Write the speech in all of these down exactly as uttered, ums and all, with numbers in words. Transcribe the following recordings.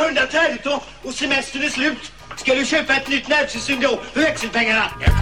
fundat färdigt och, och semestern är slut. Ska du köpa ett nytt nervsystem då? För växelpengarna?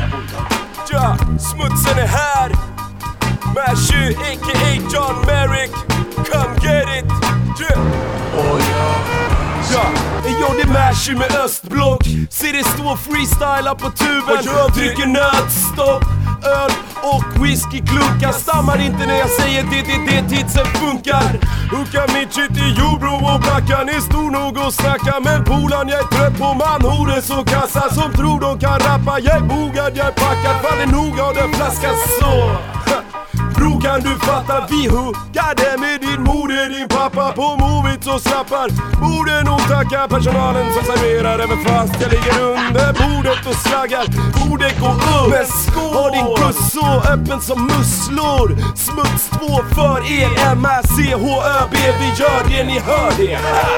Ja, smutsen är här. Mashy, a k a. John Merrick. Come get it. Yeah. Oh, ja. Ja, jag det är Mashy med östblock. Ser det stå freestyla på tuben. Dricker nötstopp, öl och whiskyklunkar. Stammar inte när jag säger det, det, det, tidsen funkar. Hooka mitt shit i jordbro och blackan är stor nog att snacka. Men polan, jag är trött på manhores och kassa som tror de kan rappa. Jag är bogad, jag är packad, faller nog av den flaskan så. Bro, kan du fatta, vi huggade med din moder, din pappa på movit så slappar. Borde nog tacka personalen som serverar, även fast jag ligger under bordet och slaggar. Borde gå upp, men skål. Har din buss så öppen som musslor. Smuts två för er, M A C H Ö B, vi gör det, ni hör det.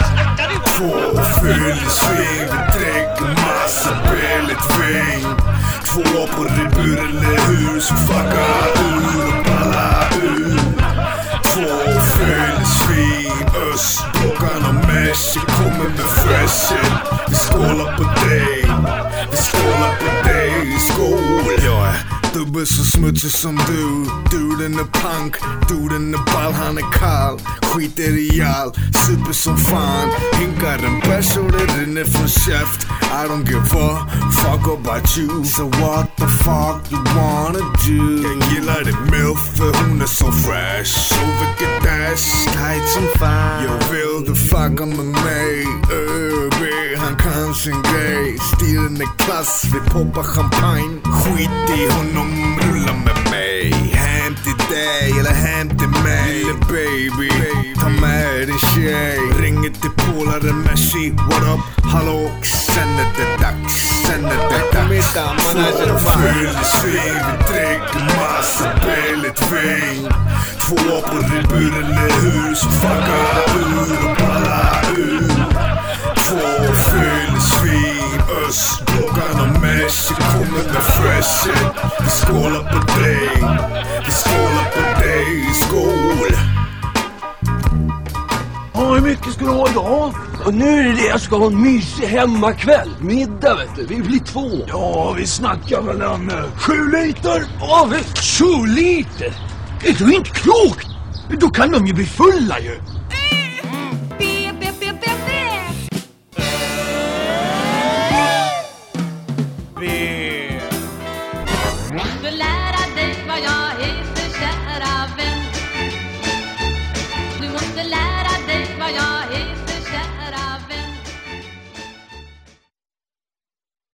Två fyllesving, vi dricker massa billigt vin. Två på ribur eller hur, så fuckar ur och ballar ur. Två fyllesvin, östblockan och Mashy kommer med freshen. Vi skålar på dig, vi skålar på dig, skål. Jag är dubbel så smutsig som du. Duden är punk, duden är ball, han är kall. Skiter i all, super som fan. Hinkar en bärs och det rinner från käft. I don't give a fuck about you. So what the fuck you wanna do? Jag gillar det milf för hon är så fresh. Så vilket dash, tight som fan. Jag vill du fucka med mig. Ö B, han kan sin grej. Stilen är klass, vi poppar champagne. Skit i honom, rulla med mig. Hem till dig eller hem till mig. Lille baby, ta med din tjej. Ringer till polare Mashy, what up, hallå. Sen är det dags, sen är det dags. Två fyllesvin, vi dricker massa billigt vin. Två på ribur eller hur, så fuckar ur och ballar ur. Två fyllesvin, östblockan och Mashy kommer med freshen. Vi skålar på dig, vi skålar på dig, skål. Ja, hur mycket ska du ha idag? Och nu är det det, jag ska ha en mysig hemmakväll. Middag, vet du. Vi blir två. Ja, vi snackar väl om uh, sju liter. Ja, sju liter? Är du inte klok? Då kan de ju bli fulla ju.